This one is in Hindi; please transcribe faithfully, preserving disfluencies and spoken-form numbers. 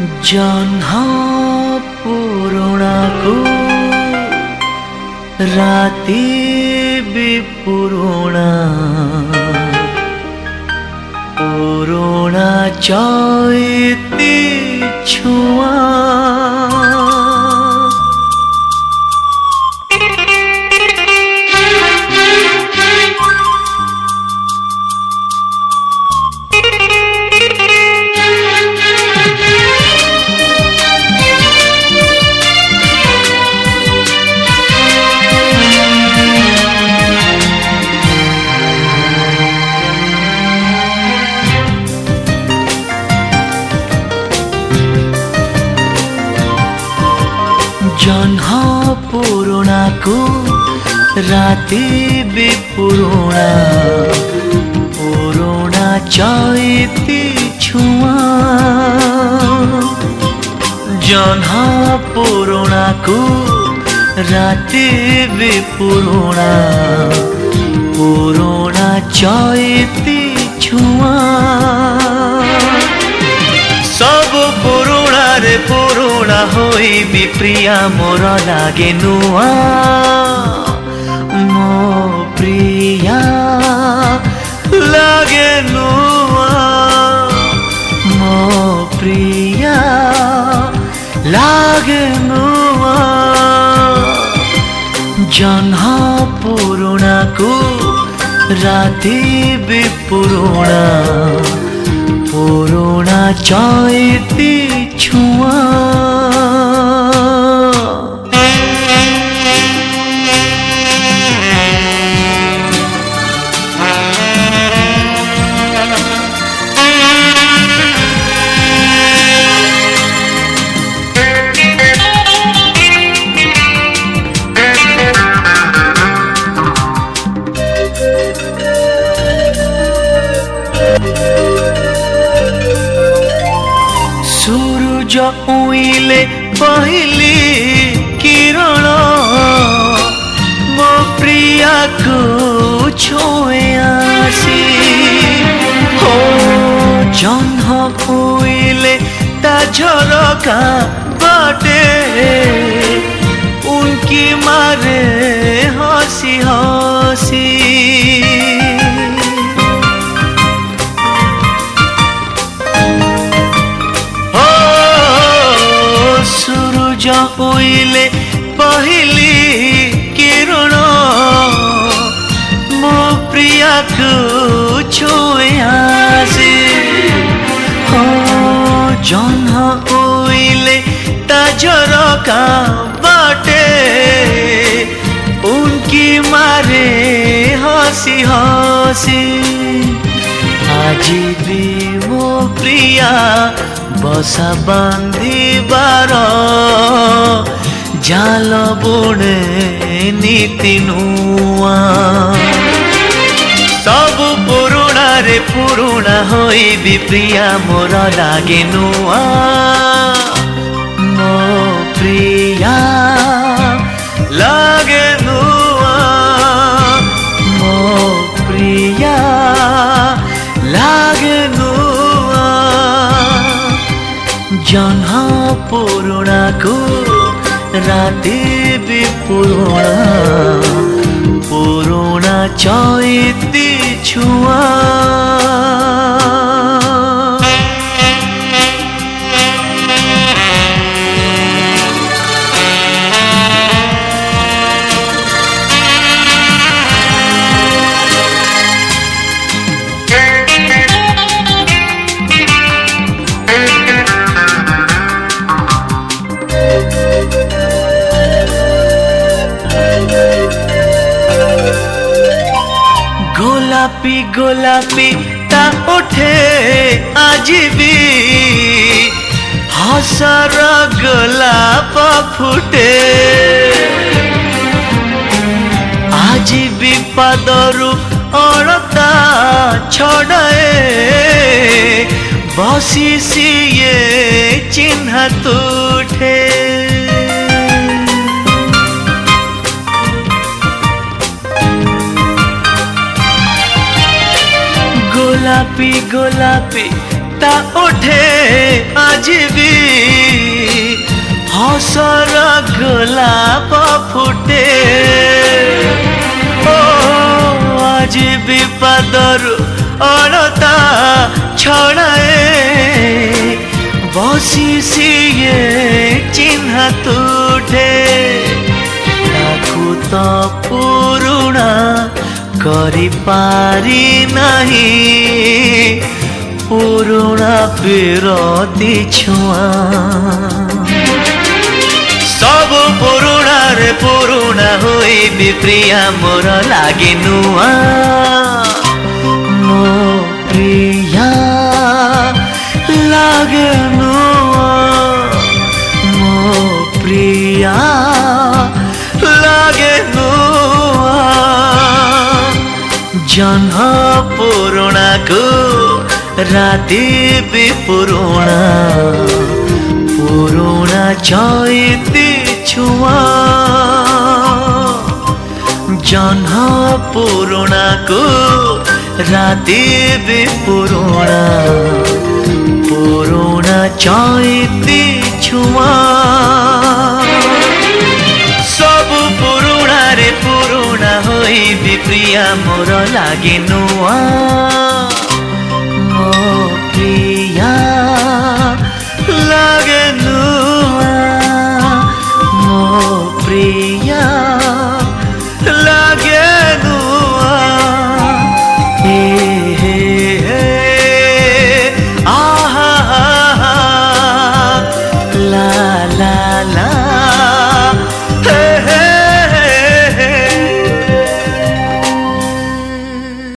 जन्हा पुरुणाको राति भी पुरुणा पुरुणा चैती छुआ जन्हा पुरुणा को राति भी पुरुणा पुरुणा चैती छुआ जन्हा पुरुणा को राति भी पुरुणा पुरुणा चैती छुआ सब पुरुणा रे पुरुणा होई भी प्रिया मोर लागे नुआ मो प्रिया लागे नुआ मो प्रिया लागे नुआ जन्हा पुरुणा को राति भी पुरुणा पुरुणा चैती छुआ सूरज उइले पहली किरण मो प्रिया को छुए आसी हो जन्हा उइले ता झरका बाटे उनकी मारे हंसी हंसी सूरज उइले पहली किरण मो प्रिया को छुए आसे हो जन्हा उइले ता झरका बाटे उनकी मारे हंसी हंसी आज भी मो प्रिया बसा बांधिबार जाल बुणे नीति नुआ सब पुरुणा रे पुरुणा होई भी प्रिया मोर लागे नुआ मो प्रिया लागे नुआ मो प्रिया लागे नुआ जन्हा पुरुणा को राति भी पुरुणा पुरुणा चैती छुआ गोलापी गोलापी ता उठे आज भी हसर गोलाप फुटे आज भी पादरु अड़ता छड़ाए बसी सिए चिन्ह तुठे गोलापी गोलापी ता उठे आज भी हसर गोलाप फुटे ओ आज भी पादरु अड़ता छड़ाए बसी सीए चिन्ह तुठे ताकू तो पुरुणा करी पारी नहीं पुरुणा विरोधी छुआ सब पुरुणा रे पुरुणा होई भी प्रिया मोर लागे नुआ मो प्रिया लागे नुआ मो प्रिया लागे नुआ जन्ह पुरुणा को राती भी पुरुणा पुरुणा चैती छुआ जन्ह पुरुणा को राती भी पुरुणा पुरुणा चैती छुआ सब पुरुणा रे पुरुणा होई भी प्रिया मोर लागे नुआ मो प्रिया लागे नुआ मो प्रिया लागे नुआ।